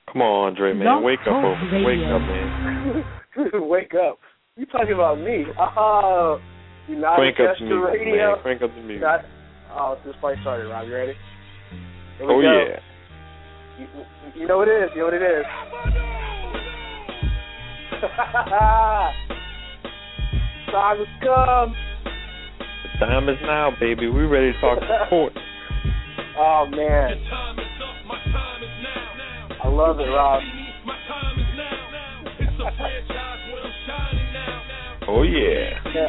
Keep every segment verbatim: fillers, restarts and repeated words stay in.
Come on, Andre, man. Wake up, oh, wake up, man. Wake up. You talking about me? Oh, United Crank up the music, Radio. man. Crank up the music. Not, oh, this fight started, Rob. You ready? Here we oh, go. yeah. You, you know what it is. You know what it is. Time has come. The time is now, baby. We ready to talk sports. Oh, man. I love it, Rob. Oh, yeah. yeah.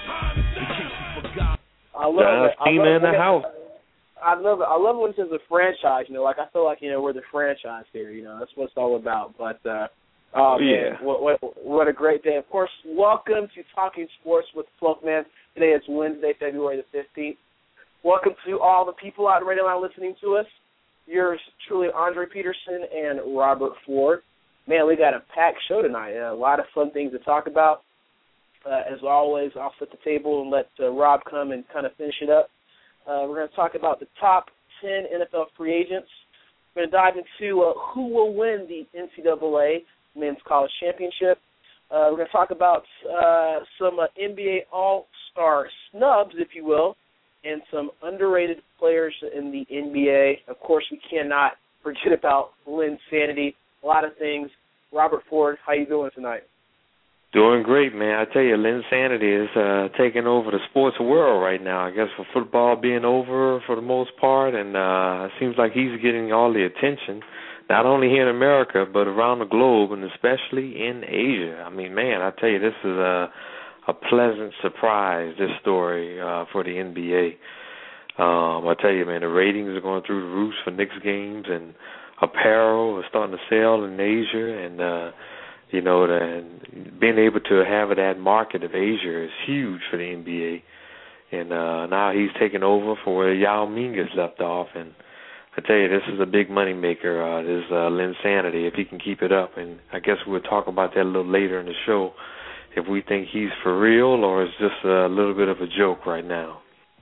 I love John it. Cena I love in the it. house. I love it. I love it when it says a franchise. You know, like I feel like, you know, we're the franchise here. You know, that's what it's all about. But, uh, oh, oh, yeah. man, what, what, what a great day. Of course, welcome to Talking Sports with Fluff Man. Today is Wednesday, February the fifteenth. Welcome to all the people out right now listening to us. Yours truly, Andre Peterson and Robert Ford. Man, we got a packed show tonight. A lot of fun things to talk about. Uh, as always, I'll set the table and let uh, Rob come and kind of finish it up. Uh, we're going to talk about the top ten N F L free agents. We're going to dive into uh, who will win the N C double A Men's College Championship. Uh, we're going to talk about uh, some uh, N B A All-Star snubs, if you will, and some underrated players in the N B A. Of course, we cannot forget about Linsanity. A lot of things. Robert Ford, how you doing tonight? Doing great, man. I tell you, Linsanity is uh, taking over the sports world right now. I guess for football being over for the most part, and uh, it seems like he's getting all the attention, not only here in America, but around the globe, and especially in Asia. I mean, man, I tell you, this is a, a pleasant surprise, this story uh, for the N B A. Um, I tell you, man, the ratings are going through the roof for Knicks games, and apparel is starting to sell in Asia, and uh, you know, the, being able to have that market of Asia is huge for the N B A. And uh, now he's taking over for where Yao Ming has left off. And I tell you, this is a big money maker, uh, this uh, Linsanity, if he can keep it up. And I guess we'll talk about that a little later in the show, if we think he's for real or it's just a little bit of a joke right now.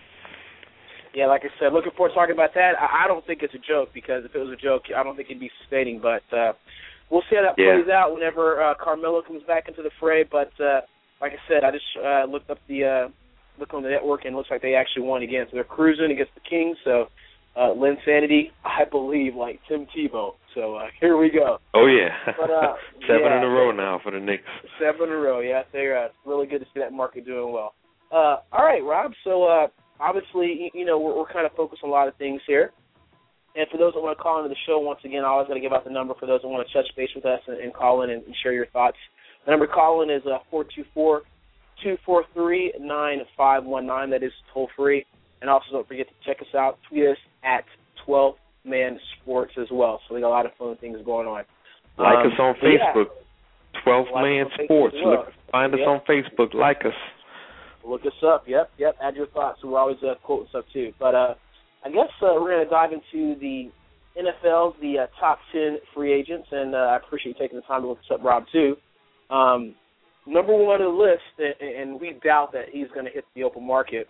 Yeah, like I said, looking forward to talking about that. I, I don't think it's a joke, because if it was a joke, I don't think he'd be sustaining. But uh, we'll see how that yeah. plays out whenever uh, Carmelo comes back into the fray. But uh, like I said, I just uh, looked up the uh, look on the network, and it looks like they actually won again. So they're cruising against the Kings. So uh, Linsanity, I believe, like Tim Tebow. So uh, here we go. Oh, yeah. But, uh, Seven yeah, in a row now for the Knicks. Seven in a row, yeah. They're uh, really good to see that market doing well. Uh, all right, Rob. So uh, obviously, you know, we're, we're kind of focused on a lot of things here. And for those that want to call into the show, once again, I always got to give out the number for those that want to touch base with us and, and call in and, and share your thoughts. The number to call in is uh, four two four, two four three, nine five one nine. That is toll free. And also don't forget to check us out. Tweet us at twelve man sports as well. So we got a lot of fun things going on. Like um, us on Facebook, yeah. twelve man like sports. Well. Look, find yep. us on Facebook. Like us. Look us up. Yep, yep. Add your thoughts. So we're always uh, quoting stuff too. But uh, I guess uh, we're going to dive into the N F L, the uh, top ten free agents, and uh, I appreciate you taking the time to look this up, Rob, too. Um, number one on the list, and, and we doubt that he's going to hit the open market,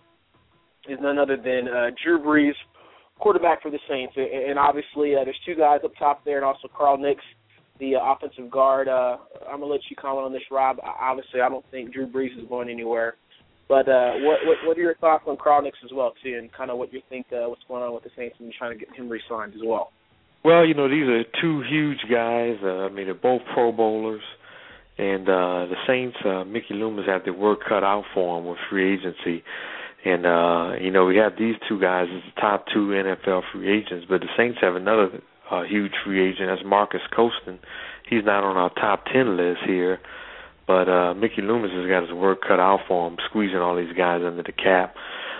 is none other than uh, Drew Brees, quarterback for the Saints. And, and obviously, uh, there's two guys up top there, and also Carl Nicks, the uh, offensive guard. Uh, I'm going to let you comment on this, Rob. Obviously, I don't think Drew Brees is going anywhere. But uh, what, what what are your thoughts on Carl Nicks as well, too, and kind of what you think, uh, what's going on with the Saints and trying to get him re-signed as well? Well, you know, these are two huge guys. Uh, I mean, they're both Pro Bowlers. And uh, the Saints, uh, Mickey Loomis had their work cut out for him with free agency. And, uh, you know, we have these two guys as the top two N F L free agents. But the Saints have another uh, huge free agent. That's Marcus Colston. He's not on our top ten list here. But uh, Mickey Loomis has got his work cut out for him, squeezing all these guys under the cap.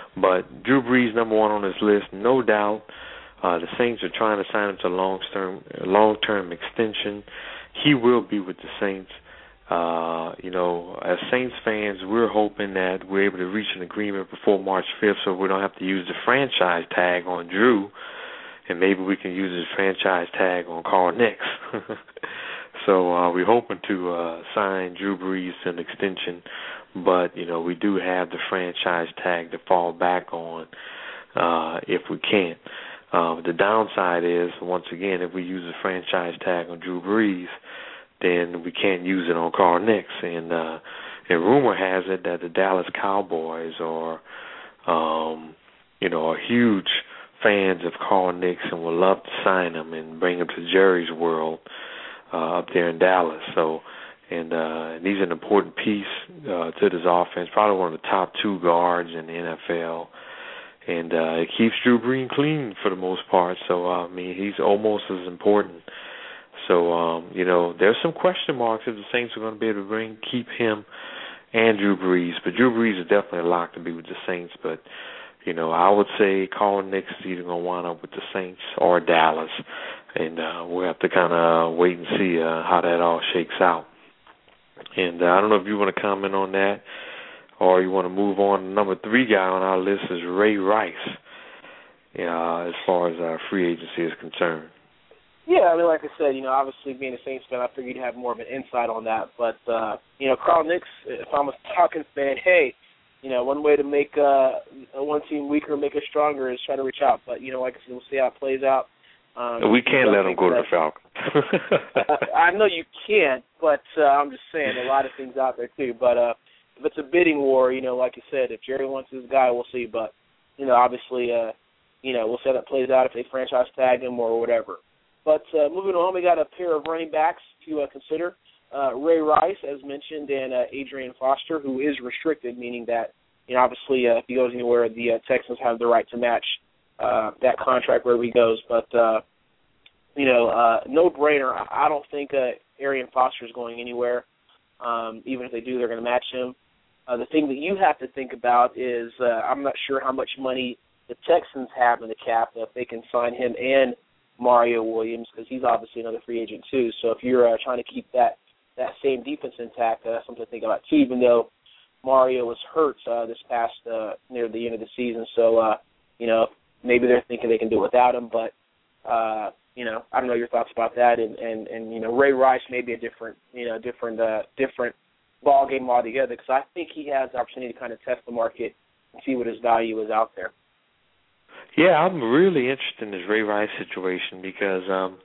But Drew Brees, number one on this list, no doubt. Uh, the Saints are trying to sign him to a long-term, long-term extension. He will be with the Saints. Uh, you know, as Saints fans, we're hoping that we're able to reach an agreement before March fifth so we don't have to use the franchise tag on Drew, and maybe we can use the franchise tag on Carl Nicks. So uh, we're hoping to uh, sign Drew Brees to an extension, but, you know, we do have the franchise tag to fall back on uh, if we can. Um, the downside is, once again, if we use a franchise tag on Drew Brees, then we can't use it on Carl Nicks. And, uh, and rumor has it that the Dallas Cowboys are, um, you know, are huge fans of Carl Nicks and would love to sign him and bring him to Jerry's world uh, up there in Dallas. So, and, uh, and he's an important piece uh, to this offense, probably one of the top two guards in the N F L. And uh, it keeps Drew Brees clean for the most part. So, uh, I mean, he's almost as important. So, um, you know, there's some question marks if the Saints are going to be able to bring, keep him and Drew Brees. But Drew Brees is definitely locked to be with the Saints. But, you know, I would say Carl Nicks is either going to wind up with the Saints or Dallas. And uh, we'll have to kind of wait and see uh, how that all shakes out. And uh, I don't know if you want to comment on that, or you want to move on. The number three guy on our list is Ray Rice, uh, as far as our free agency is concerned. Yeah, I mean, like I said, you know, obviously being a Saints fan, I figured you'd have more of an insight on that. But, uh, you know, Carl Nicks, if I'm a Falcons fan, hey, you know, one way to make uh, one team weaker and make it stronger is try to reach out. But, you know, like I said, we'll see how it plays out. Um, we can't let him go to the Falcons. I, I know you can't, but uh, I'm just saying a lot of things out there, too. But uh, if it's a bidding war, you know, like you said, if Jerry wants this guy, we'll see. But, you know, obviously, uh, you know, we'll see how that plays out if they franchise tag him or whatever. But uh, moving on, we got a pair of running backs to uh, consider. Uh, Ray Rice, as mentioned, and uh, Adrian Foster, who is restricted, meaning that, you know, obviously uh, if he goes anywhere, the uh, Texans have the right to match uh, that contract wherever he goes. But, uh, you know, uh, no-brainer. I don't think uh, Arian Foster is going anywhere. Um, even if they do, they're going to match him. Uh, the thing that you have to think about is uh, I'm not sure how much money the Texans have in the cap if they can sign him and Mario Williams, because he's obviously another free agent too. So if you're uh, trying to keep that, that same defense intact, uh, that's something to think about too, even though Mario was hurt uh, this past uh, near the end of the season. So, uh, you know, maybe they're thinking they can do it without him. But, uh, you know, I don't know your thoughts about that. And, and, and you know, Ray Rice may be a different, you know, different, uh, different ball game altogether, because I think he has the opportunity to kind of test the market and see what his value is out there. Yeah, I'm really interested in this Ray Rice situation because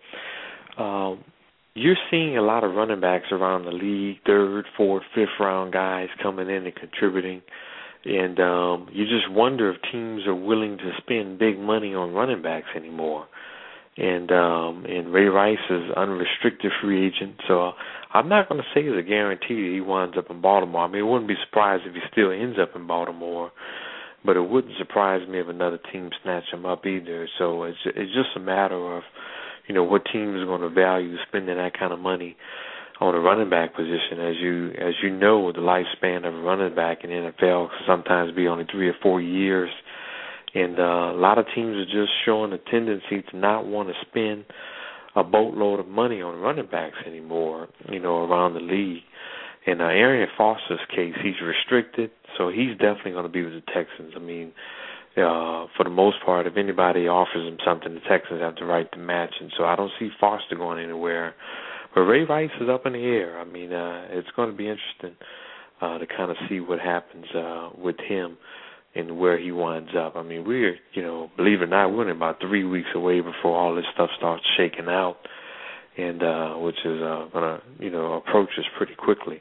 um, um, you're seeing a lot of running backs around the league, third, fourth, fifth round guys coming in and contributing. And um, you just wonder if teams are willing to spend big money on running backs anymore. And um, and Ray Rice is unrestricted free agent, so I'm not going to say it's a guarantee that he winds up in Baltimore. I mean, I wouldn't be surprised if he still ends up in Baltimore, but it wouldn't surprise me if another team snatched him up either. So it's it's just a matter of, you know, what team is going to value spending that kind of money on a running back position. As you as you know, the lifespan of a running back in the N F L can sometimes be only three or four years, and uh, a lot of teams are just showing a tendency to not want to spend a boatload of money on running backs anymore, you know, around the league. In uh, Arian Foster's case, he's restricted, so he's definitely going to be with the Texans. I mean, uh, for the most part, if anybody offers him something, the Texans have the right to match, and so I don't see Foster going anywhere. But Ray Rice is up in the air. I mean, uh, it's going to be interesting uh, to kind of see what happens uh, with him and where he winds up. I mean, we're, you know, believe it or not, we're about three weeks away before all this stuff starts shaking out, and uh, which is uh, going to, you know, approach us pretty quickly.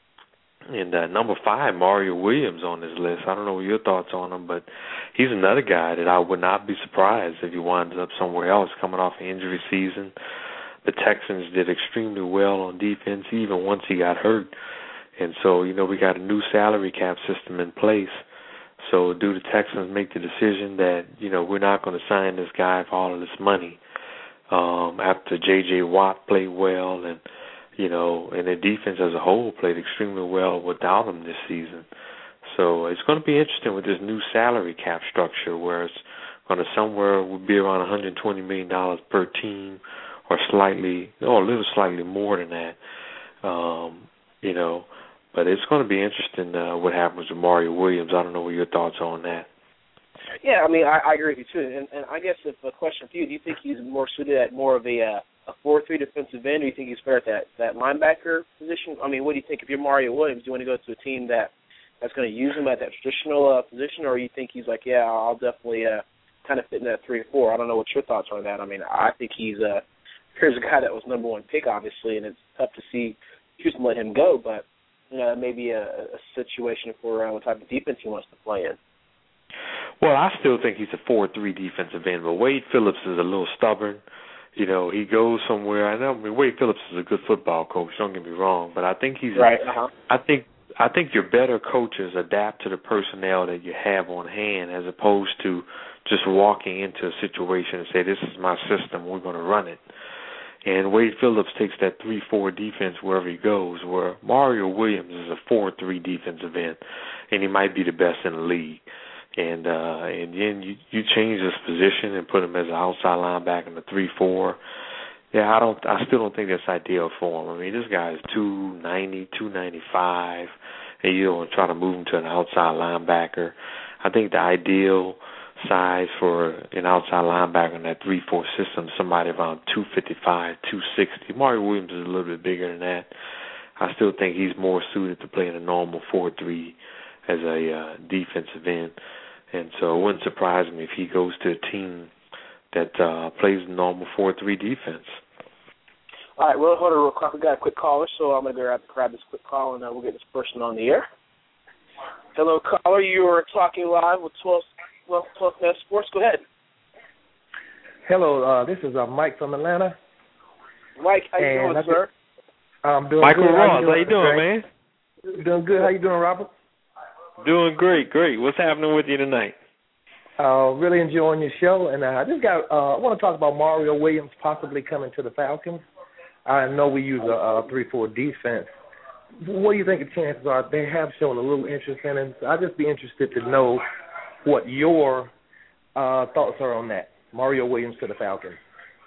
And uh, number five, Mario Williams on this list. I don't know what your thoughts on him, but he's another guy that I would not be surprised if he winds up somewhere else coming off an injury season. The Texans did extremely well on defense, even once he got hurt. And so, you know, we got a new salary cap system in place. So do the Texans make the decision that, you know, we're not going to sign this guy for all of this money um, after J J. Watt played well and, you know, and the defense as a whole played extremely well without him this season. So it's going to be interesting with this new salary cap structure where it's going to somewhere would be around one hundred twenty million dollars per team or slightly, or a little slightly more than that, um, you know. But it's going to be interesting uh, what happens with Mario Williams. I don't know what your thoughts are on that. Yeah, I mean, I, I agree with you, too. And, and I guess if a question for you, do you think he's more suited at more of a uh, a four three defensive end, or do you think he's better at that, that linebacker position? I mean, what do you think? If you're Mario Williams, do you want to go to a team that that's going to use him at that traditional uh, position, or you think he's like, yeah, I'll definitely uh, kind of fit in that three or four. I don't know what your thoughts are on that. I mean, I think he's a here's a guy that was number one pick, obviously, and it's tough to see Houston let him go, but you know, maybe a, a situation for uh, what type of defense he wants to play in. Well, I still think he's a four three defensive end, but Wade Phillips is a little stubborn. You know, he goes somewhere. I know. I mean, Wade Phillips is a good football coach. Don't get me wrong, but I think he's. Right. Uh-huh. I think. I think your better coaches adapt to the personnel that you have on hand, as opposed to just walking into a situation and say, "This is my system. We're going to run it." And Wade Phillips takes that three four defense wherever he goes. Where Mario Williams is a four three defensive end, and he might be the best in the league. And uh, and then you, you change his position and put him as an outside linebacker in the three four. Yeah, I don't. I still don't think that's ideal for him. I mean, this guy is two ninety, two ninety-five, and you don't try to move him to an outside linebacker. I think the ideal size for an outside linebacker in that three four system is somebody around two fifty-five, two sixty. Mario Williams is a little bit bigger than that. I still think he's more suited to play in a normal four three as a uh, defensive end. And so it wouldn't surprise me if he goes to a team that uh, plays normal four three defense. All right, well, hold on real quick. We got a quick caller, so I'm going to grab, grab this quick call, and uh, we'll get this person on the air. Hello, caller. You are talking live with twelve, well, twelve Net Sports. Go ahead. Hello, uh, this is uh, Mike from Atlanta. Mike, how you and doing, sir? I'm doing Michael good. Ross, how you doing, man? Doing good. How you doing, Robert? Doing great, great. What's happening with you tonight? Uh, really enjoying your show, and uh, I just got. Uh, I want to talk about Mario Williams possibly coming to the Falcons. I know we use a, a three four defense. What do you think the chances are? They have shown a little interest in him. So I'd just be interested to know what your uh, thoughts are on that. Mario Williams to the Falcons.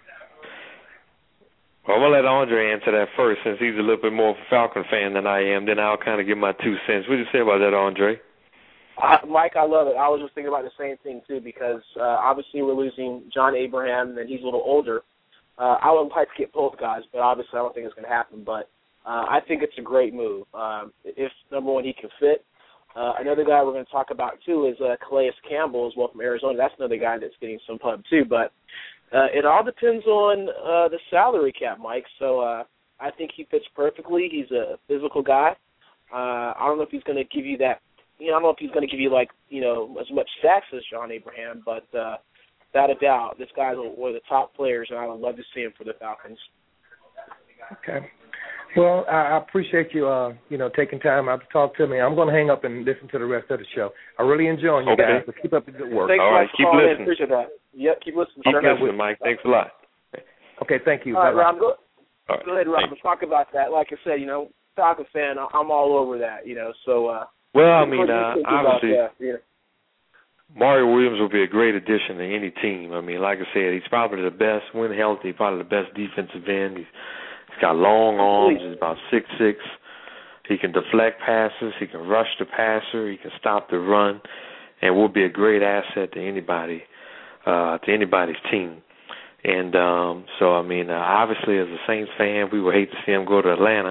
Well, I'm going to let Andre answer that first, since he's a little bit more of a Falcon fan than I am. Then I'll kind of give my two cents. What do you say about that, Andre? Uh, Mike, I love it. I was just thinking about the same thing, too, because uh, obviously we're losing John Abraham, and he's a little older. Uh, I would like to get both guys, but obviously I don't think it's going to happen. But uh, I think it's a great move. Um, if, number one, he can fit. Uh, another guy we're going to talk about, too, is uh, Calais Campbell as well from Arizona. That's another guy that's getting some pub, too. But uh, it all depends on uh, the salary cap, Mike. So uh, I think he fits perfectly. He's a physical guy. Uh, I don't know if he's going to give you that. You know, I don't know if he's going to give you, like, you know, as much sacks as John Abraham, but uh, without a doubt, this guy's one of the top players, and I would love to see him for the Falcons. Okay. Well, I appreciate you, uh, you know, taking time out to talk to me. I'm going to hang up and listen to the rest of the show. I really enjoy you okay. guys, but keep up the good work. Thanks, All right, keep listening. Appreciate that. Yep, keep listening. Keep sir. listening, Mike. Thanks a lot. Okay, thank you. All right, Rob, go, all right. go ahead, Rob. Let's talk about that. Like I said, you know, Falcon fan, I'm all over that, you know, so. Uh, well, I mean, uh, obviously, about, yeah. Mario Williams will be a great addition to any team. I mean, like I said, he's probably the best, when healthy, probably the best defensive end. He's, he's got long arms. He's about six six. He can deflect passes. He can rush the passer. He can stop the run, and will be a great asset to anybody, uh, to anybody's team. And um, so, I mean, uh, obviously, as a Saints fan, we would hate to see him go to Atlanta.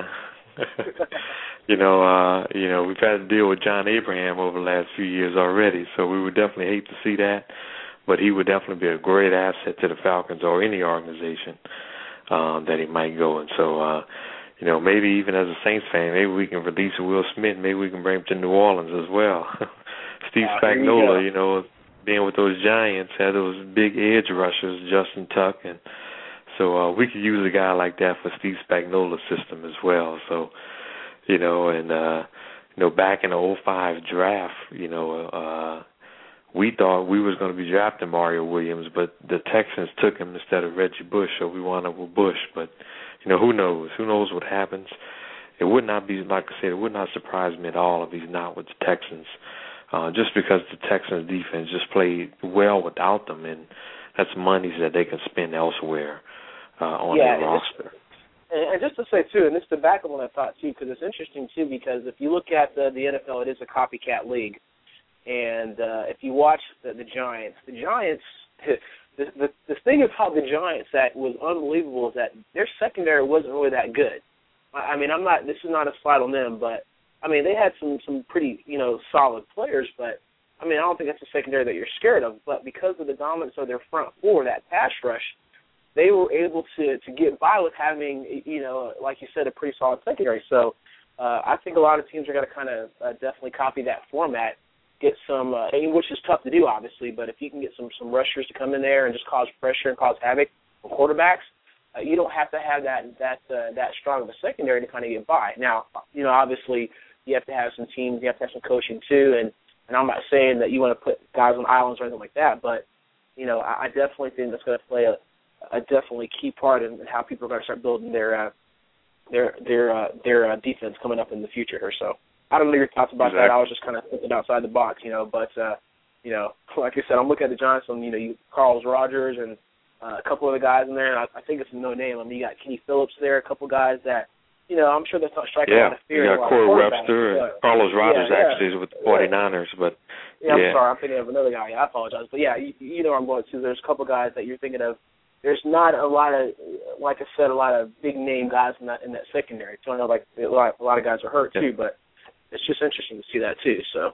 you know, uh, you know, we've had to deal with John Abraham over the last few years already, so we would definitely hate to see that. But he would definitely be a great asset to the Falcons or any organization um, that he might go. And so, uh, you know, maybe even as a Saints fan, maybe we can release Will Smith. Maybe we can bring him to New Orleans as well. Steve uh, Spagnuolo, you, you know, being with those Giants, had those big edge rushers, Justin Tuck, and so uh, we could use a guy like that for Steve Spagnuolo's system as well. So, you know, and, uh, you know, back in the oh five draft, you know, uh, we thought we was going to be drafting Mario Williams, but the Texans took him instead of Reggie Bush, so we wound up with Bush. But, you know, who knows? Who knows what happens? It would not be, like I said, it would not surprise me at all if he's not with the Texans, uh, just because the Texans' defense just played well without them, and that's money that they can spend elsewhere. Uh, on yeah, their roster. And, and just to say, too, and this is the back of what I thought, too, because it's interesting, too, because if you look at the, the N F L, it is a copycat league. And uh, if you watch the, the Giants, the Giants, the, the, the thing about the Giants that was unbelievable is that their secondary wasn't really that good. I, I mean, I'm not, this is not a slide on them, but, I mean, they had some, some pretty, you know, solid players, but I mean, I don't think that's a secondary that you're scared of, but because of the dominance of their front four, that pass rush, they were able to, to get by with having, you know, like you said, a pretty solid secondary. So uh, I think a lot of teams are going to kind of uh, definitely copy that format, get some, uh, which is tough to do, obviously, but if you can get some, some rushers to come in there and just cause pressure and cause havoc on quarterbacks, uh, you don't have to have that that uh, that strong of a secondary to kind of get by. Now, you know, obviously you have to have some teams, you have to have some coaching too, and, and I'm not saying that you want to put guys on islands or anything like that, but, you know, I, I definitely think that's going to play a, a definitely key part in how people are going to start building their uh, their their uh, their uh, defense coming up in the future or so. I don't know your thoughts about exactly. that. I was just kind of thinking outside the box, you know. But, uh, you know, like I said, I'm looking at the Giants, and, you know, you Carlos Rogers and uh, a couple of the guys in there. And I, I think it's no name. I mean, you got Kenny Phillips there, a couple guys that, you know, I'm sure that's not striking yeah, a lot of fear. Yeah, you got Corey Webster. And Carlos Rogers yeah, yeah. actually is with the forty-niners. But, yeah, yeah, I'm sorry. I'm thinking of another guy. Yeah, I apologize. But, yeah, you, you know where I'm going to. There's a couple guys that you're thinking of. There's not a lot of, like I said, a lot of big-name guys in that in that secondary. So I know, like, a lot, a lot of guys are hurt, yeah. too, but it's just interesting to see that too. So,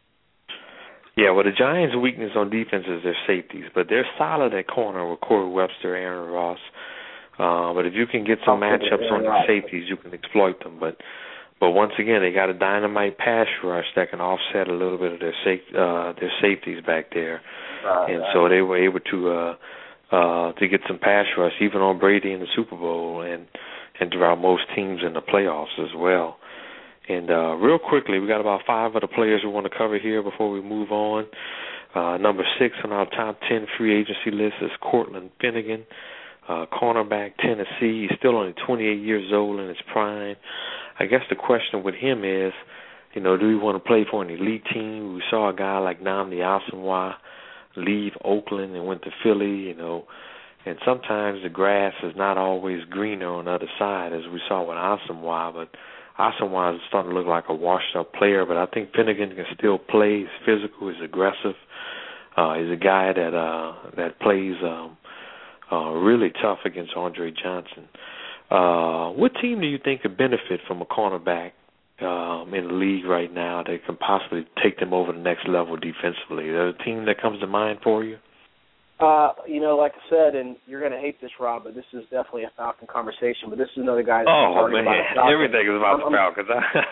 yeah, well, the Giants' weakness on defense is their safeties, but they're solid at corner with Corey Webster, Aaron Ross. Uh, but if you can get some matchups on the safeties, you can exploit them. But, but once again, they got a dynamite pass rush that can offset a little bit of their safe, uh, their safeties back there, uh, and uh, so they were able to uh, uh, to get some pass rush even on Brady in the Super Bowl and and throughout most teams in the playoffs as well. And uh, real quickly, we got about five other players we want to cover here before we move on. Uh, number six on our top ten free agency list is Cortland Finnegan, uh, cornerback, Tennessee. He's still only twenty-eight years old in his prime. I guess the question with him is, you know, do we want to play for an elite team? We saw a guy like Nnamdi Asomugha leave Oakland and went to Philly, you know, and sometimes the grass is not always greener on the other side, as we saw with Asomugha, but Asomugha is starting to look like a washed-up player, but I think Finnegan can still play. He's physical, he's aggressive. Uh, he's a guy that uh, that plays um, uh, really tough against Andre Johnson. Uh, what team do you think could benefit from a cornerback um, in the league right now that can possibly take them over the next level defensively? Is there a team that comes to mind for you? Uh, you know, like I said, and you're going to hate this, Rob, but this is definitely a Falcon conversation. But this is another guy. That's oh man, about everything is about I'm, the Falcons.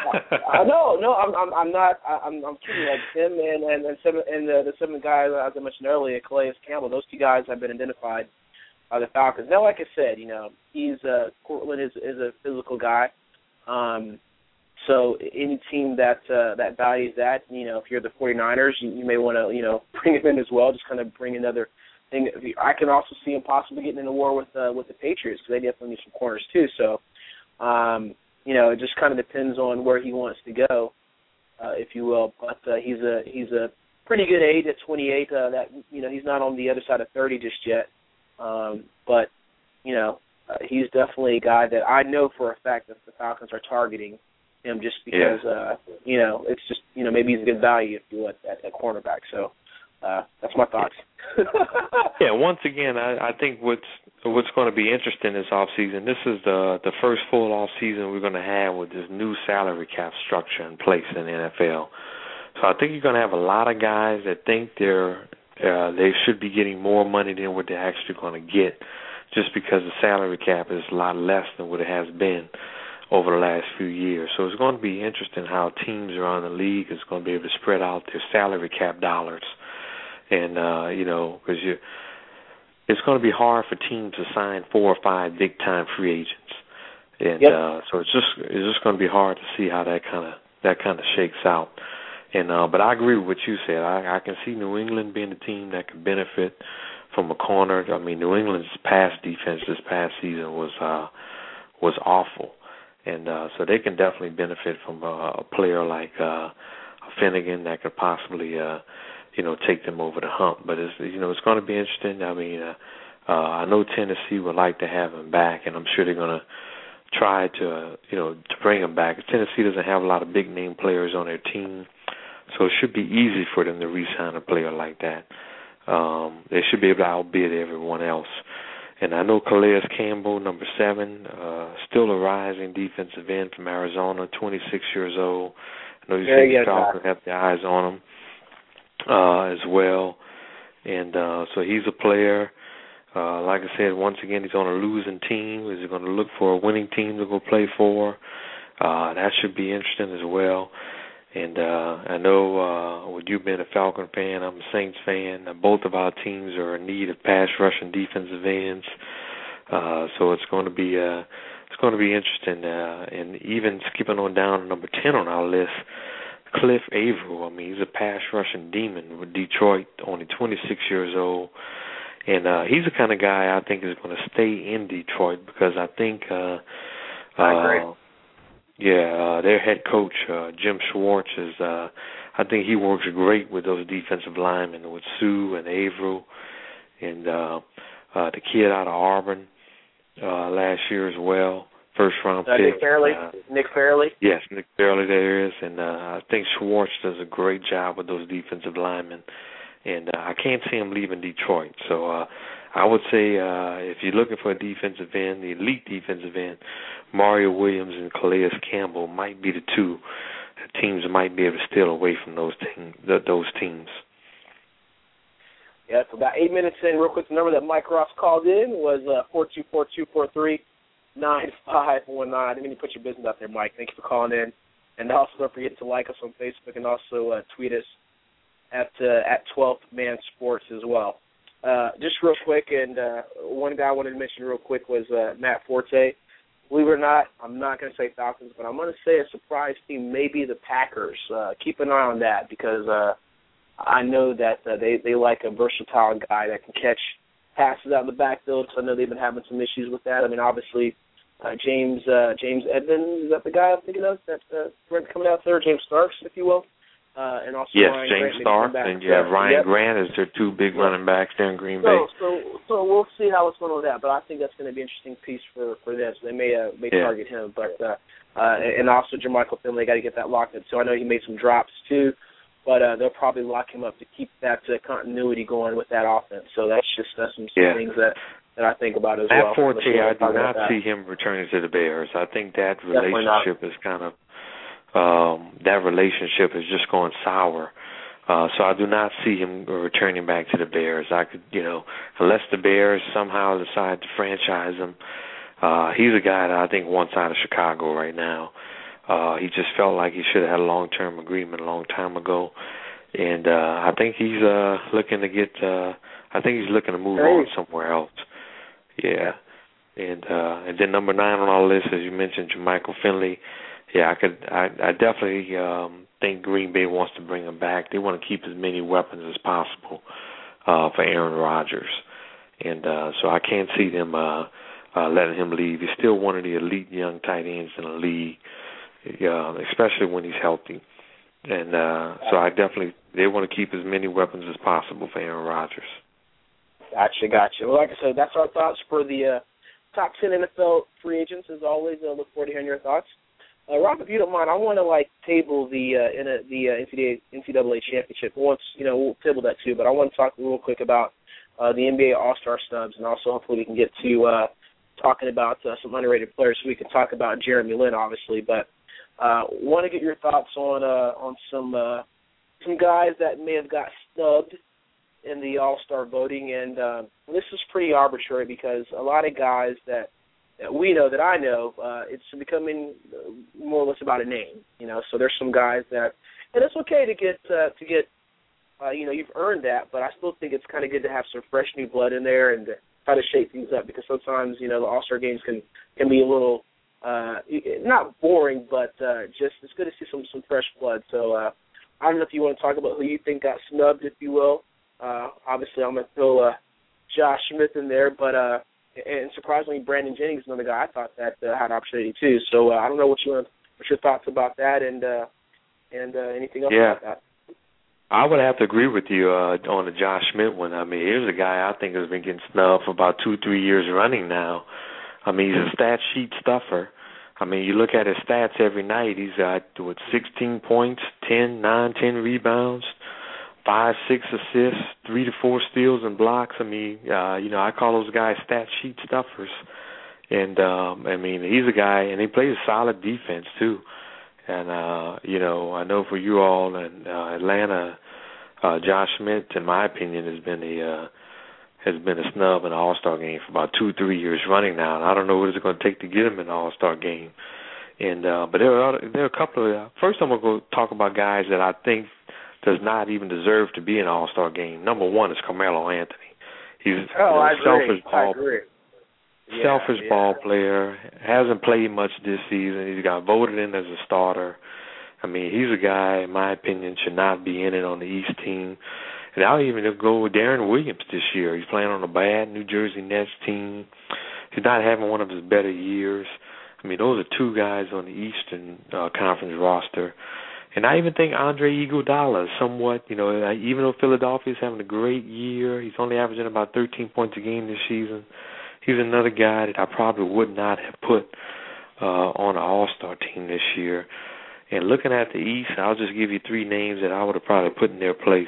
I know, no, I'm, I'm, I'm not. I'm, I'm kidding. Like him and and and, seven, and the, the seven guys as I mentioned earlier, Calais Campbell. Those two guys have been identified by the Falcons. Now, like I said, you know, he's uh, Cortland is is a physical guy. Um, so any team that uh, that values that, you know, if you're the forty-niners, you, you may want to, you know, bring him in as well. Just kind of bring another. thing. I can also see him possibly getting in a war with uh, with the Patriots because they definitely need some corners too. So, um, you know, it just kind of depends on where he wants to go, uh, if you will. But uh, he's a he's a pretty good age at twenty-eight. Uh, that you know, he's not on the other side of thirty just yet. Um, but you know, uh, he's definitely a guy that I know for a fact that the Falcons are targeting him just because yeah. uh, you know, it's just you know maybe he's a good value if you will at, at cornerback. So. Uh, that's my thoughts. yeah, once again, I, I think what's what's going to be interesting this off season. This is the the first full off season we're going to have with this new salary cap structure in place in the N F L. So I think you're going to have a lot of guys that think they're uh, they should be getting more money than what they're actually going to get, just because the salary cap is a lot less than what it has been over the last few years. So it's going to be interesting how teams around the league is going to be able to spread out their salary cap dollars. And, uh, you know, because you, it's going to be hard for teams to sign four or five big-time free agents. And yep. uh, so it's just it's just going to be hard to see how that kind of that kind of shakes out. And uh, but I agree with what you said. I, I can see New England being a team that could benefit from a corner. I mean, New England's pass defense this past season was uh, was awful. And uh, so they can definitely benefit from a, a player like uh, Finnegan that could possibly uh, – you know, take them over the hump. But, it's you know, it's going to be interesting. I mean, uh, uh, I know Tennessee would like to have him back, and I'm sure they're going to try to, uh, you know, to bring him back. Tennessee doesn't have a lot of big-name players on their team, so it should be easy for them to re-sign a player like that. Um, they should be able to outbid everyone else. And I know Calais Campbell, number seven, uh, still a rising defensive end from Arizona, twenty-six years old. I know you said the Falcons have their eyes on him. uh, as well. And uh, so he's a player. Uh, like I said, once again, he's on a losing team. He's going to look for a winning team to go play for. Uh, that should be interesting as well. And uh, I know uh, with you being a Falcon fan, I'm a Saints fan. Uh, both of our teams are in need of pass rush and defensive ends. Uh, so it's going to be uh, it's going to be interesting. Uh, and even skipping on down to number ten on our list, Cliff Avril. I mean, he's a pass rushing demon with Detroit, only twenty-six years old. And uh, he's the kind of guy I think is going to stay in Detroit because I think, uh, I agree. Uh, yeah, uh, their head coach uh, Jim Schwartz is. Uh, I think he works great with those defensive linemen, with Sue and Averill, and uh, uh, the kid out of Auburn uh, last year as well, first round uh, pick. Nick Fairley. Uh, Nick Fairley. Yes, Nick Fairley there is, and uh, I think Schwartz does a great job with those defensive linemen. And uh, I can't see him leaving Detroit. So uh, I would say uh, if you're looking for a defensive end, the elite defensive end, Mario Williams and Calais Campbell might be the two teams that might be able to steal away from those team, th- those teams. Yeah, it's about eight minutes in. Real quick, the number that Mike Ross called in was uh, four two four, two four three, nine five one nine. I didn't mean to put your business out there, Mike. Thank you for calling in. And also don't forget to like us on Facebook and also uh, tweet us at uh, at twelfth Man Sports as well. Uh, just real quick, and uh, one guy I wanted to mention real quick was uh, Matt Forte. Believe it or not, I'm not going to say Falcons, but I'm going to say a surprise team, maybe the Packers. Uh, keep an eye on that because uh, I know that uh, they, they like a versatile guy that can catch passes out in the backfield, so I know they've been having some issues with that. I mean, obviously, uh, James uh, James Edmonds, is that the guy I'm thinking of that's uh, coming out there? James Starks, if you will. Uh, and also yes, Ryan James Grant, Stark, and you have Ryan yep. Grant as their two big yep. running backs there in Green so, Bay. So, so we'll see how it's going with that, but I think that's going to be an interesting piece for, for them. So they may uh, may yeah. target him, but uh, uh, and also Jermichael Finley, got to get that locked in. So I know he made some drops too, but uh, they'll probably lock him up to keep that uh, continuity going with that offense. So that's just that's some, some yeah. things that. that I think about as Matt well. Forte, I do not that. see him returning to the Bears. I think that relationship is kind of um, that relationship is just going sour. Uh, so I do not see him returning back to the Bears. I could, you know, unless the Bears somehow decide to franchise him. Uh, he's a guy that I think wants out of Chicago right now. Uh, he just felt like he should have had a long-term agreement a long time ago, and uh, I think he's uh, looking to get. Uh, I think he's looking to move hey. on somewhere else. Yeah, and uh, and then number nine on our list, as you mentioned, Jermichael Finley. Yeah, I could. I, I definitely um, think Green Bay wants to bring him back. They want to keep as many weapons as possible uh, for Aaron Rodgers, and uh, so I can't see them uh, uh, letting him leave. He's still one of the elite young tight ends in the league, uh, especially when he's healthy. And uh, so I definitely they want to keep as many weapons as possible for Aaron Rodgers. Gotcha, gotcha. Well, like I said, that's our thoughts for the uh, top ten N F L free agents. As always, I uh, look forward to hearing your thoughts. Uh, Rob, if you don't mind, I want to like table the uh, in a, the uh, N C double A championship. Once you know, we'll table that too. But I want to talk real quick about uh, the N B A All-Star snubs, and also hopefully we can get to uh, talking about uh, some underrated players. So we can talk about Jeremy Lin, obviously, but uh, want to get your thoughts on uh, on some uh, some guys that may have got snubbed in the All-Star voting, and uh, this is pretty arbitrary because a lot of guys that, that we know, that I know, uh, it's becoming more or less about a name, you know. So there's some guys that, and it's okay to get uh, to get, uh, you know, you've earned that, but I still think it's kind of good to have some fresh new blood in there and to try to shake things up because sometimes, you know, the All-Star games can can be a little uh, not boring, but uh, just it's good to see some some fresh blood. So uh, I don't know if you want to talk about who you think got snubbed, if you will. Uh, obviously, I'm going to throw uh, Josh Smith in there, but uh, and surprisingly, Brandon Jennings is another guy I thought that uh, had an opportunity too. So uh, I don't know what you want, what's your thoughts about that, and uh, and uh, anything else yeah. about that. I would have to agree with you uh, on the Josh Smith one. I mean, here's a guy I think has been getting snubbed for about two, three years running now. I mean, he's a stat sheet stuffer. I mean, you look at his stats every night. He's got what, sixteen points, ten, nine, ten rebounds. Five, six assists, three to four steals and blocks. I mean, uh, you know, I call those guys stat sheet stuffers. And, um, I mean, he's a guy, and he plays solid defense, too. And, uh, you know, I know for you all in uh, Atlanta, Uh, Josh Smith, in my opinion, has been a uh, has been a snub in the All-Star game for about two, three years running now. And I don't know what it's going to take to get him in the All-Star game. And uh, but there are there are a couple of uh, first I'm going to go talk about guys that I think does not even deserve to be in an All-Star game. Number one is Carmelo Anthony. He's oh, you know, I selfish agree. ball, I agree. Yeah, selfish yeah. ball player. Hasn't played much this season. He's got voted in as a starter. I mean, he's a guy, in my opinion, should not be in it on the East team. And I'll even go with Darren Williams this year. He's playing on a bad New Jersey Nets team. He's not having one of his better years. I mean, those are two guys on the Eastern uh, Conference roster. And I even think Andre Iguodala is somewhat, you know, even though Philadelphia's having a great year, he's only averaging about thirteen points a game this season. He's another guy that I probably would not have put uh, on an All-Star team this year. And looking at the East, I'll just give you three names that I would have probably put in their place.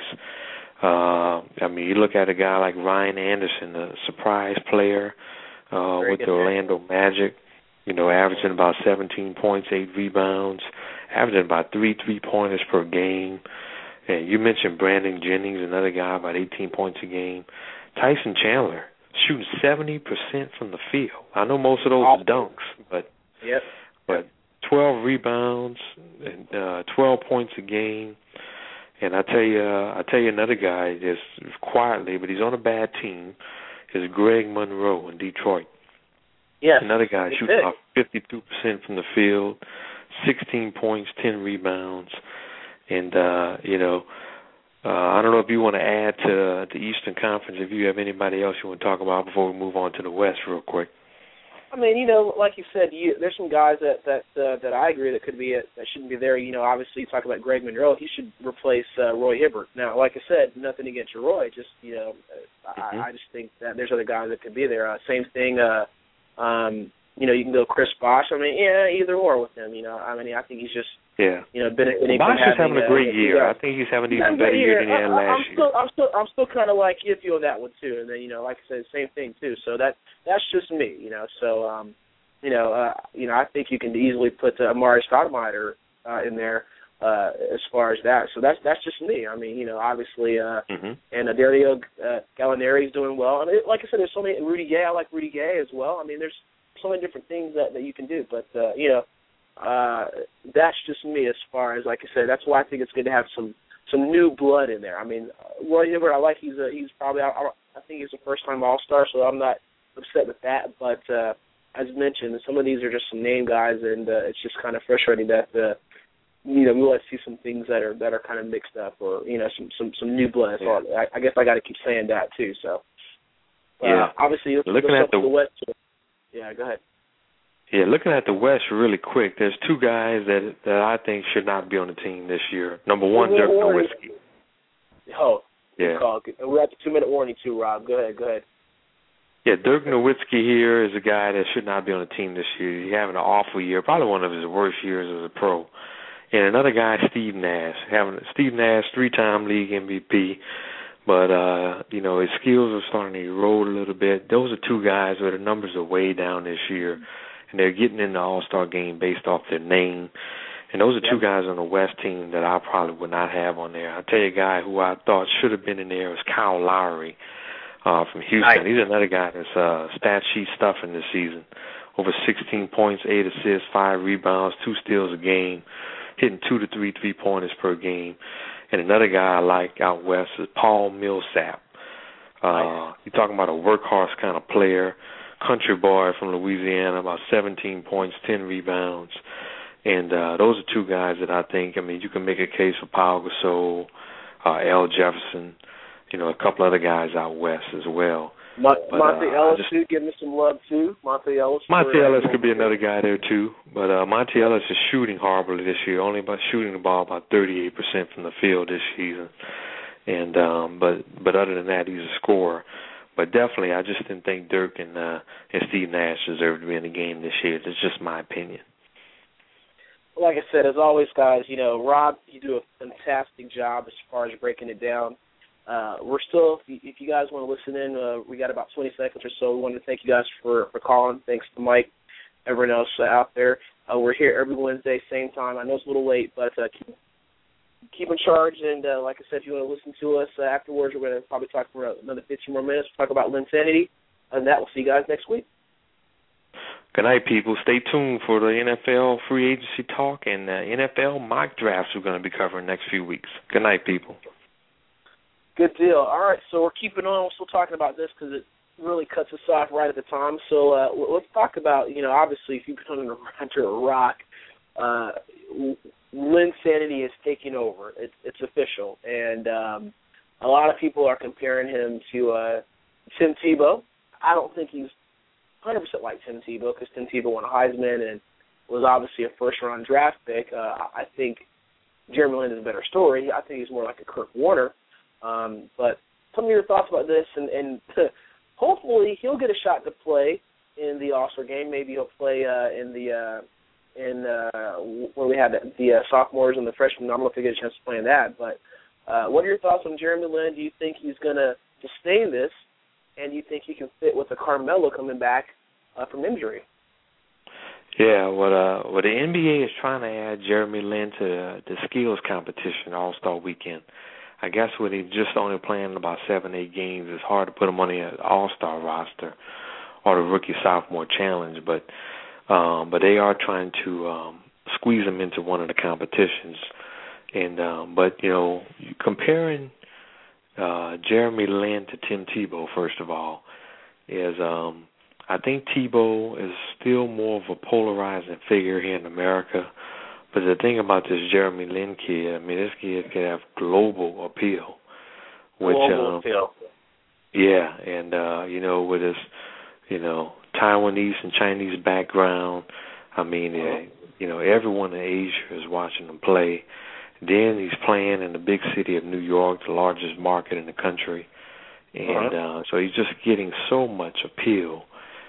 Uh, I mean, you look at a guy like Ryan Anderson, a surprise player uh, with the Orlando Magic, you know, averaging about seventeen points, eight rebounds, averaging about three three-pointers per game. And you mentioned Brandon Jennings, another guy, about eighteen points a game. Tyson Chandler, shooting seventy percent from the field. I know most of those are dunks, but yep. but twelve rebounds and uh, twelve points a game. And I tell you, uh, I tell you another guy just quietly, but he's on a bad team, is Greg Monroe in Detroit. Yes. Another guy shooting about fifty-two percent from the field, sixteen points, ten rebounds. And, uh, you know, uh, I don't know if you want to add to the Eastern Conference, if you have anybody else you want to talk about before we move on to the West real quick. I mean, you know, like you said, you, there's some guys that that uh, that I agree that could be it, that shouldn't be there. You know, obviously you talk about Greg Monroe, he should replace uh, Roy Hibbert. Now, like I said, nothing against Roy, just you know, mm-hmm. I, I just think that there's other guys that could be there. Uh, same thing, uh, um, you know, you can go Chris Bosh. I mean, yeah, either or with him. You know, I mean, I think he's just yeah, you know, been. Well, Bosh is having a great uh, year. Yeah. I think he's having an even better year than he had last I'm still, year. I'm still, I'm still kind of like iffy on that one too. And then you know, like I said, same thing too. So that that's just me. You know, so. um You know, uh, you know, I think you can easily put uh, Amari Stoudemire uh, in there uh, as far as that. So that's that's just me. I mean, you know, obviously, uh, mm-hmm. and uh, Dario uh, Gallinari is doing well. I mean, like I said, there's so many. And Rudy Gay, I like Rudy Gay as well. I mean, there's so many different things that, that you can do. But uh, you know, uh, that's just me as far as like I said. That's why I think it's good to have some some new blood in there. I mean, Roy Hibbert, I like. He's a, he's probably I, I think he's a first time All Star, so I'm not upset with that. But uh, as mentioned, some of these are just some name guys, and uh, it's just kind of frustrating that uh, you know we want to see some things that are that are kind of mixed up, or you know some some, some new blood. So yeah. I, I guess I got to keep saying that too. So uh, yeah, obviously looking at the, the West. Yeah, go ahead. Yeah, looking at the West really quick, there's two guys that that I think should not be on the team this year. Number one, Dirk Nowitzki. Oh, yeah. We're at the two minute warning too, Rob. Go ahead, go ahead. Yeah, Dirk Nowitzki here is a guy that should not be on the team this year. He's having an awful year, probably one of his worst years as a pro. And another guy, Steve Nash, having Steve Nash, three-time league M V P, but uh, you know his skills are starting to erode a little bit. Those are two guys where the numbers are way down this year, and they're getting in the All-Star game based off their name. And those are two guys on the West team that I probably would not have on there. I'll tell you a guy who I thought should have been in there was Kyle Lowry. Uh, from Houston. Nice. He's another guy that's uh, stat sheet stuffing this season. Over sixteen points, eight assists, five rebounds, two steals a game, hitting two to three three-pointers per game. And another guy I like out west is Paul Millsap. Uh, nice. You're talking about a workhorse kind of player, country boy from Louisiana, about seventeen points, ten rebounds. And uh, those are two guys that I think, I mean, you can make a case for Paul Gasol, uh, Al Jefferson, you know, a couple other guys out west as well. Mon- but, Monte uh, Ellis, just, too, give me some love, too. Monte Ellis. Monte Ellis could be another guy there, too. But uh, Monte Ellis is shooting horribly this year, only about shooting the ball about thirty-eight percent from the field this season. And um, but but other than that, he's a scorer. But definitely, I just didn't think Dirk and, uh, and Steve Nash deserved to be in the game this year. That's just my opinion. Like I said, as always, guys, you know, Rob, you do a fantastic job as far as breaking it down. Uh, we're still, if you, if you guys want to listen in, uh, we got about twenty seconds or so. We want to thank you guys for, for calling. Thanks to Mike, everyone else uh, out there. Uh, we're here every Wednesday, same time. I know it's a little late, but uh, keep keep in charge. And uh, like I said, if you want to listen to us uh, afterwards, we're going to probably talk for another fifteen more minutes. We'll talk about Linsanity. And that, we'll see you guys next week. Good night, people. Stay tuned for the N F L free agency talk and uh, N F L mock drafts we're going to be covering next few weeks. Good night, people. Good deal. All right, so we're keeping on. We're still talking about this because it really cuts us off right at the time. So uh, let's talk about, you know, obviously if you've been under a rock, uh, Linsanity is taking over. It's, it's official. And um, a lot of people are comparing him to uh, Tim Tebow. I don't think he's one hundred percent like Tim Tebow because Tim Tebow won a Heisman and was obviously a first-round draft pick. Uh, I think Jeremy Lin is a better story. I think he's more like a Kurt Warner. Um, but tell me your thoughts about this, and, and hopefully he'll get a shot to play in the All-Star game. Maybe he'll play uh, in the uh, in uh, when we have the, the uh, sophomores and the freshmen. I don't know if he'll get a chance to play in that. But uh, what are your thoughts on Jeremy Lin? Do you think he's going to sustain this, and do you think he can fit with the Carmelo coming back uh, from injury? Yeah, what uh, what the N B A is trying to add Jeremy Lin to uh, the skills competition All-Star Weekend. I guess with him just only playing about seven, eight games, it's hard to put him on the All-Star roster or the Rookie Sophomore Challenge. But um, but they are trying to um, squeeze him into one of the competitions. And um, but you know, comparing uh, Jeremy Lin to Tim Tebow, first of all, is um, I think Tebow is still more of a polarizing figure here in America. But the thing about this Jeremy Lin kid, I mean, this kid can have global appeal. Which, global um, appeal. Yeah, and, uh, you know, with his, you know, Taiwanese and Chinese background, I mean, uh, you know, everyone in Asia is watching him play. Then he's playing in the big city of New York, the largest market in the country. And uh-huh. uh, so he's just getting so much appeal,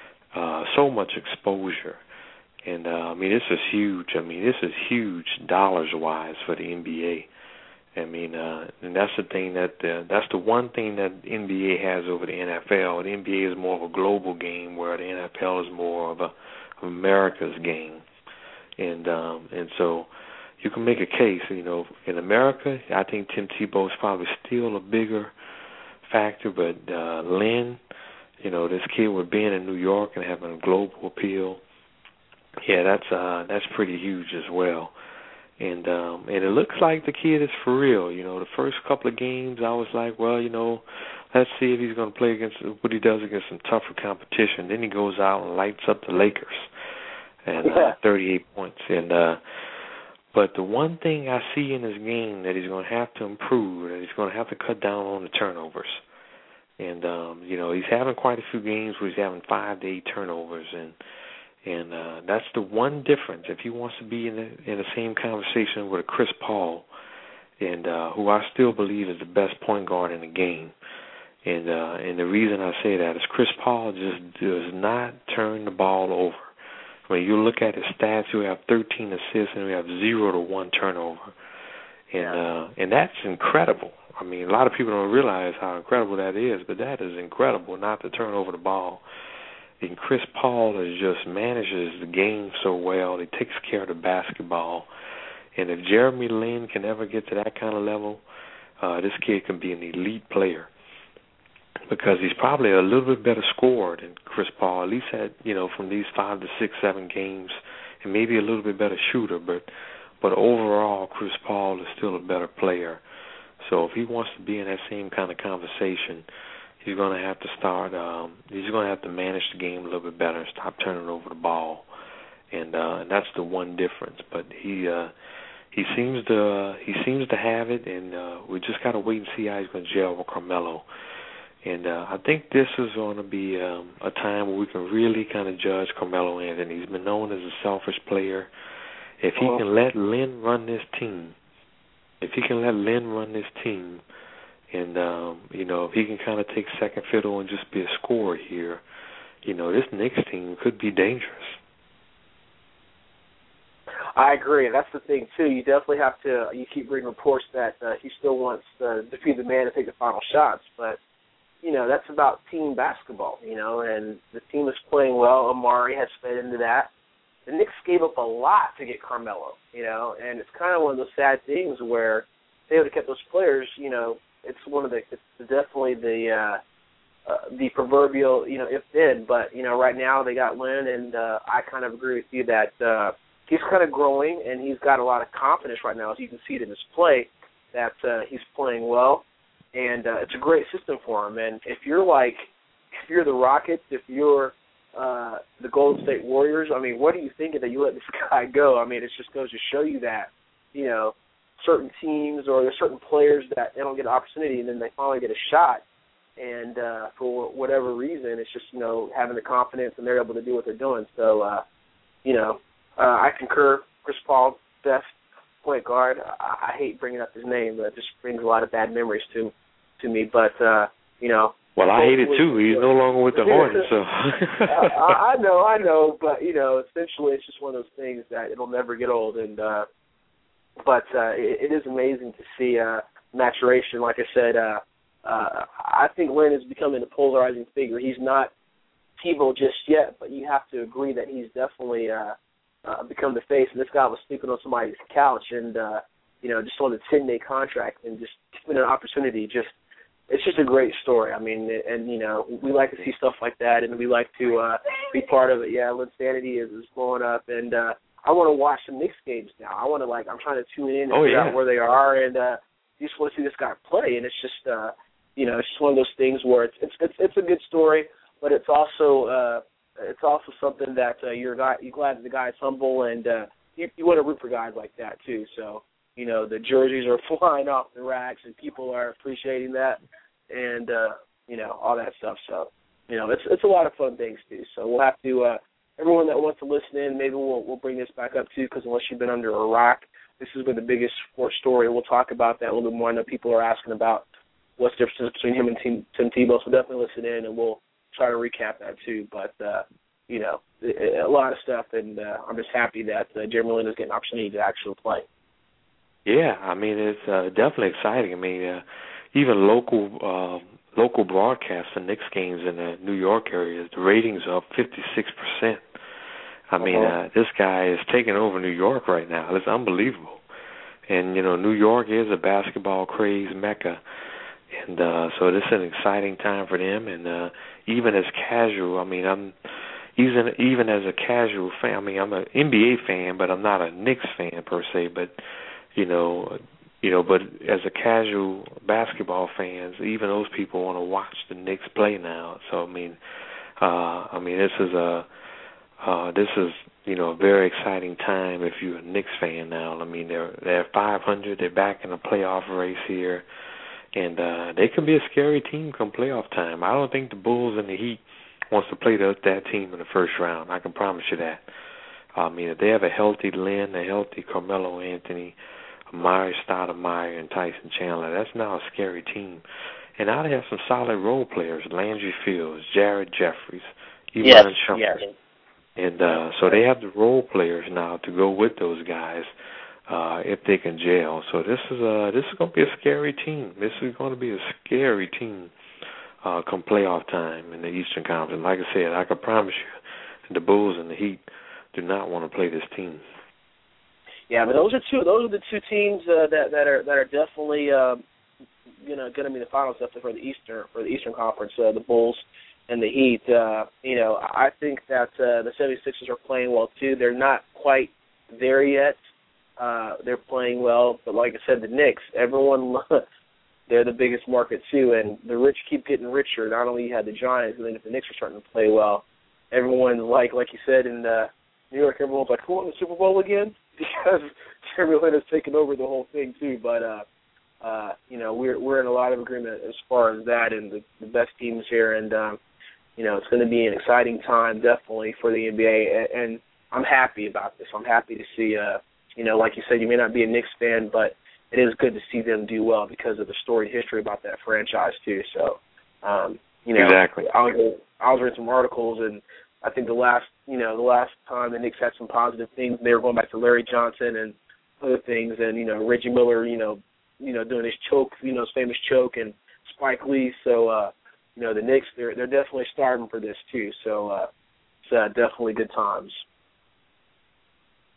uh, so much exposure. And, uh, I mean, this is huge. I mean, this is huge dollars-wise for the N B A. I mean, uh, and that's the thing that, uh, that's the one thing that the N B A has over the N F L. The N B A is more of a global game where the N F L is more of a of America's game. And um, and so you can make a case, you know, in America, I think Tim Tebow is probably still a bigger factor, but uh, Lin, you know, this kid with being in New York and having a global appeal, yeah, that's uh, that's pretty huge as well. And um, and it looks like the kid is for real. You know, the first couple of games, I was like, well, you know, let's see if he's going to play against what he does against some tougher competition. Then he goes out and lights up the Lakers and uh, thirty-eight points. And uh, but the one thing I see in his game that he's going to have to improve, that he's going to have to cut down on the turnovers. And um, you know, he's having quite a few games where he's having five to eight turnovers, and And uh, that's the one difference. If he wants to be in the, in the same conversation with a Chris Paul, and uh, who I still believe is the best point guard in the game, and uh, and the reason I say that is Chris Paul just does not turn the ball over. When you look at his stats, he have thirteen assists and we have zero to one turnover, and uh, and that's incredible. I mean, a lot of people don't realize how incredible that is, but that is incredible not to turn over the ball. And Chris Paul is just manages the game so well. He takes care of the basketball. And if Jeremy Lin can ever get to that kind of level, uh, this kid can be an elite player because he's probably a little bit better scorer than Chris Paul, at least at, you know, from these five to six, seven games, and maybe a little bit better shooter. But but overall, Chris Paul is still a better player. So if he wants to be in that same kind of conversation, he's going to have to start. Um, he's going to have to manage the game a little bit better and stop turning over the ball, and uh, and that's the one difference. But he uh, he seems to uh, he seems to have it, and uh, we just got to wait and see how he's going to gel with Carmelo. And uh, I think this is going to be um, a time where we can really kind of judge Carmelo Anthony. He's been known as a selfish player. If he can let Lin run this team, if he can let Lin run this team. And, um, you know, if he can kind of take second fiddle and just be a scorer here, you know, this Knicks team could be dangerous. I agree. That's the thing, too. You definitely have to – you keep reading reports that uh, he still wants the defeated man to take the final shots. But, you know, that's about team basketball, you know, and the team is playing well. Amari has fed into that. The Knicks gave up a lot to get Carmelo, you know, and it's kind of one of those sad things where – they would have kept those players, you know, it's one of the it's definitely the uh, uh, the proverbial, you know, if then. But you know, right now they got Lynn, and uh, I kind of agree with you that uh, he's kind of growing, and he's got a lot of confidence right now, as you can see it in his play, that uh, he's playing well, and uh, it's a great system for him. And if you're like, if you're the Rockets, if you're uh, the Golden State Warriors, I mean, what are you thinking that you let this guy go? I mean, it just goes to show you that, you know, certain teams or there's certain players that they don't get an opportunity and then they finally get a shot. And uh, for whatever reason, it's just, you know, having the confidence and they're able to do what they're doing. So, uh, you know, uh, I concur. Chris Paul, best point guard. I, I hate bringing up his name, but it just brings a lot of bad memories to to me. But, uh, you know. Well, I hate it too. He's no longer with the Hornets. So. I, I know, I know. But, you know, essentially it's just one of those things that it'll never get old. And, uh, But uh, it, it is amazing to see uh, maturation. Like I said, uh, uh, I think Lynn is becoming a polarizing figure. He's not Tebow just yet, but you have to agree that he's definitely uh, uh, become the face. And this guy was sleeping on somebody's couch and, uh, you know, just on a ten-day contract and just given an opportunity. Just It's just a great story. I mean, and, you know, we like to see stuff like that, and we like to uh, be part of it. Yeah, Lynn Sanity is, is blowing up, and uh, I want to watch some Knicks games now. I want to, like, I'm trying to tune in and oh, figure yeah. out where they are, and uh, you just want to see this guy play. And it's just, uh, you know, it's just one of those things where it's it's it's, it's a good story, but it's also uh, it's also something that uh, you're guy, you're glad that the guy's humble, and uh, you, you want to root for guys like that too. So, you know, the jerseys are flying off the racks, and people are appreciating that, and uh, you know, all that stuff. So, you know, it's it's a lot of fun things too. So we'll have to. Uh, Everyone that wants to listen in, maybe we'll we'll bring this back up too, because unless you've been under a rock, this has been the biggest sports story. We'll talk about that a little bit more. I know people are asking about what's the difference between him and Tim, Tim Tebow, so definitely listen in, and we'll try to recap that too. But, uh, you know, a lot of stuff, and uh, I'm just happy that uh, Jeremy Lin is getting an opportunity to actually play. Yeah, I mean, it's uh, definitely exciting. I mean, uh, even local uh, local broadcasts of Knicks games in the New York area, the ratings are up fifty-six percent. I mean, uh, this guy is taking over New York right now. It's unbelievable. And, you know, New York is a basketball craze mecca. And uh, so this is an exciting time for them. And uh, even as casual, I mean, I'm even even as a casual fan, I mean, I'm an N B A fan, but I'm not a Knicks fan per se. But, you know, you know, but as a casual basketball fans, even those people want to watch the Knicks play now. So, I mean, uh, I mean, this is a Uh, this is, you know, a very exciting time if you're a Knicks fan now. I mean, they're they're five hundred. They're back in the playoff race here, and uh, they could be a scary team come playoff time. I don't think the Bulls and the Heat wants to play the, that team in the first round. I can promise you that. I mean, if they have a healthy Lynn, a healthy Carmelo Anthony, Myers Stoudemire, and Tyson Chandler, that's now a scary team. And now they have some solid role players: Landry Fields, Jared Jeffries, Iman yes, Shumpert. Yes. And uh, so they have the role players now to go with those guys uh, if they can gel. So this is a this is going to be a scary team. This is going to be a scary team uh, come playoff time in the Eastern Conference. Like I said, I can promise you, the Bulls and the Heat do not want to play this team. Yeah, but those are two. Those are the two teams uh, that that are that are definitely uh, you know going to be the finals definitely for the Eastern for the Eastern Conference. Uh, the Bulls and the Heat, uh, you know, I think that uh, the seventy-sixers are playing well, too. They're not quite there yet. Uh, they're playing well. But like I said, the Knicks, everyone, they're the biggest market, too. And the rich keep getting richer. Not only you had the Giants, but then if the Knicks are starting to play well, everyone's like, like you said, in uh, New York, everyone's like, who won the Super Bowl again? Because Jeremy Lin has taken over the whole thing, too. But, uh, uh, you know, we're we're in a lot of agreement as far as that and the, the best teams here. And, um, you know, it's going to be an exciting time, definitely, for the N B A, and I'm happy about this. I'm happy to see, uh, you know, like you said, you may not be a Knicks fan, but it is good to see them do well because of the storied history about that franchise, too. So, um, you know, exactly. I was, I was reading some articles, and I think the last, you know, the last time the Knicks had some positive things, they were going back to Larry Johnson and other things, and, you know, Reggie Miller, you know, you know, doing his choke, you know, his famous choke, and Spike Lee, so, uh, you know, the Knicks, they're, they're definitely starving for this, too. So uh, it's uh, definitely good times.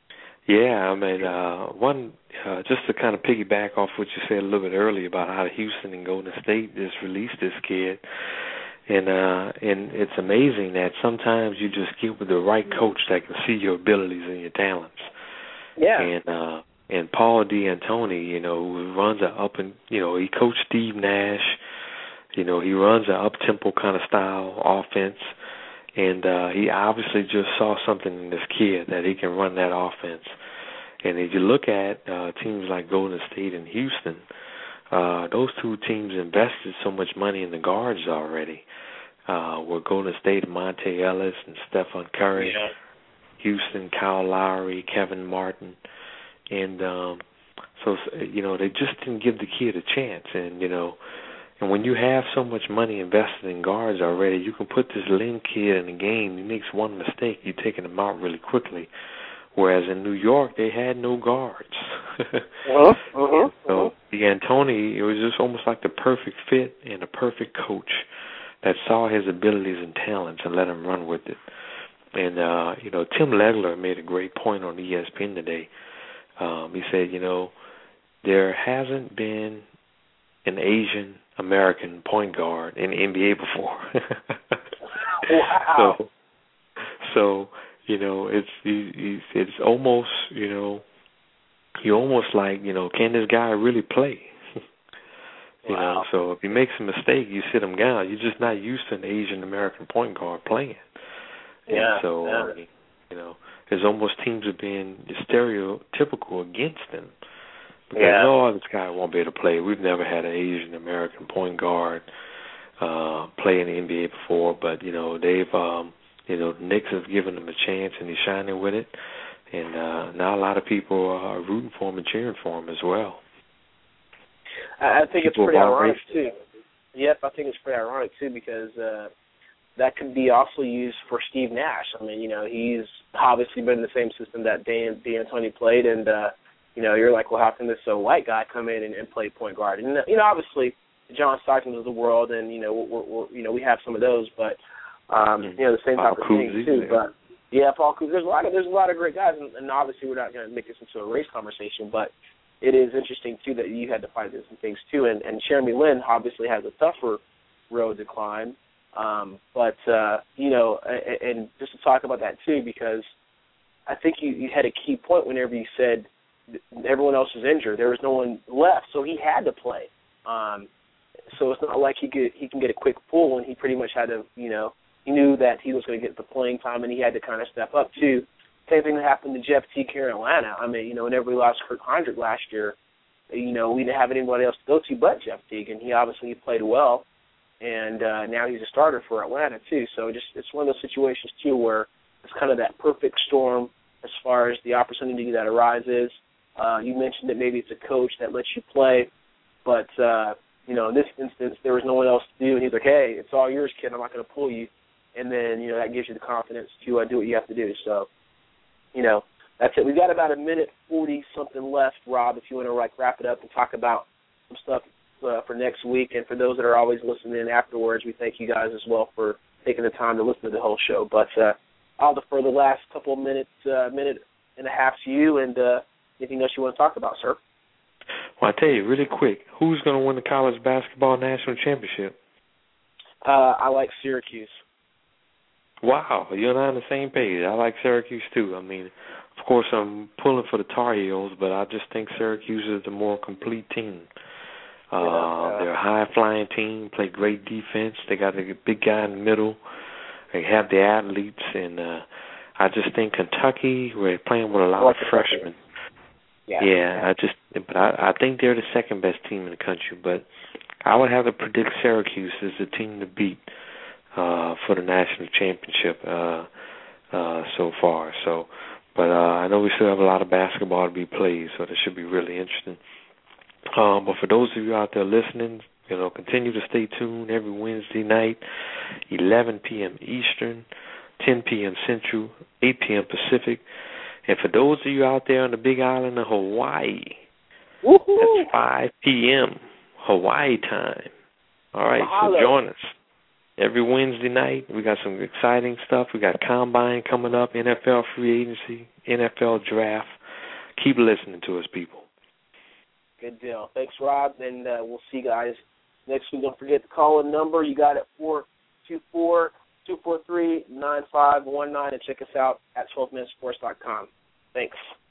Yeah, I mean, uh, one, uh, just to kind of piggyback off what you said a little bit earlier about how Houston and Golden State just released this kid, and uh, and it's amazing that sometimes you just get with the right coach that can see your abilities and your talents. Yeah. And uh, and Paul D'Antoni, you know, who runs a up and you know he coached Steve Nash, you know, he runs an up tempo kind of style offense. And uh, he obviously just saw something in this kid that he can run that offense. And if you look at uh, teams like Golden State and Houston, uh, those two teams invested so much money in the guards already. Uh, with Golden State, Monte Ellis and Stephen Curry, yeah. Houston, Kyle Lowry, Kevin Martin. And um, so, you know, they just didn't give the kid a chance. And, you know, And when you have so much money invested in guards already, you can put this Lin kid in the game. He makes one mistake, you're taking him out really quickly. Whereas in New York, they had no guards. uh-huh, uh-huh, so D'Antoni, it was just almost like the perfect fit and a perfect coach that saw his abilities and talents and let him run with it. And, uh, you know, Tim Legler made a great point on E S P N today. Um, he said, you know, there hasn't been an Asian American point guard in the N B A before. Wow. So, so you know, it's it's almost you know, you almost like you know, can this guy really play? you Wow. know, so if he makes a mistake, you sit him down. You're just not used to an Asian American point guard playing. Yeah. And so, yeah. I mean, you know, there's almost teams are being stereotypical against them. Because, yeah. oh, this guy won't be able to play. We've never had an Asian American point guard uh, play in the N B A before, but you know they've, um, you know, the Knicks have given him a chance, and he's shining with it. And uh, now a lot of people are rooting for him and cheering for him as well. I, I think people it's pretty ironic too. Yep, I think it's pretty ironic too because uh, that could be also used for Steve Nash. I mean, you know, he's obviously been in the same system that Dan D'Antoni played, and uh, you know, you're like, well, how can this uh, white guy come in and, and play point guard? And you know, obviously, John Stockton of the world, and you know, we're, we're, you know, we have some of those, but um, you know, the same type of things too. But yeah, Paul Cousy, there's a lot of there's a lot of great guys, and, and obviously, we're not going to make this into a race conversation, but it is interesting too that you had to fight this and things too. And, and Jeremy Lin obviously has a tougher road to climb, um, but uh, you know, and, and just to talk about that too, because I think you, you had a key point whenever you said everyone else was injured. There was no one left, so he had to play. Um, so it's not like he could he can get a quick pull, and he pretty much had to, you know, he knew that he was going to get the playing time, and he had to kind of step up too. Same thing that happened to Jeff Teague here in Atlanta. I mean, you know, whenever we lost Kirk Hinrich last year, you know, we didn't have anybody else to go to but Jeff Teague, and he obviously played well, and uh, now he's a starter for Atlanta too. So just it's one of those situations too where it's kind of that perfect storm as far as the opportunity that arises. Uh, you mentioned that maybe it's a coach that lets you play, but, uh, you know, in this instance, there was no one else to do, and he's like, hey, it's all yours, kid, I'm not going to pull you. And then, you know, that gives you the confidence to uh, do what you have to do. So, you know, that's it. We've got about a minute forty-something left, Rob, if you want to, like, wrap it up and talk about some stuff uh, for next week. And for those that are always listening in afterwards, we thank you guys as well for taking the time to listen to the whole show. But uh, I'll defer the last couple of minutes, uh, minute and a half to you, and uh, anything else you want to talk about, sir? Well, I tell you, really quick, who's going to win the college basketball national championship? Uh, I like Syracuse. Wow, you're and I on the same page. I like Syracuse, too. I mean, of course, I'm pulling for the Tar Heels, but I just think Syracuse is the more complete team. Uh, yeah, yeah. They're a high-flying team, play great defense. They got a big guy in the middle. They have the athletes, and uh, I just think Kentucky, we're playing with a lot of freshmen. Yeah, yeah, yeah, I just, but I, I think they're the second best team in the country. But I would have to predict Syracuse as the team to beat uh, for the national championship uh, uh, so far. So, but uh, I know we still have a lot of basketball to be played, so that should be really interesting. Um, but for those of you out there listening, you know, continue to stay tuned every Wednesday night, eleven p.m. Eastern, ten p.m. Central, eight p.m. Pacific. And for those of you out there on the big island of Hawaii, Woo-hoo. That's five p.m. Hawaii time. All right, Mahalo. So join us every Wednesday night. We got some exciting stuff. We got Combine coming up, N F L free agency, N F L draft. keep listening to us, people. Good deal. Thanks, Rob, and uh, we'll see you guys next week. Don't forget the call-in number. You got it, four two four, two four three, nine five one nine, and check us out at twelve minute sports dot com. Thanks.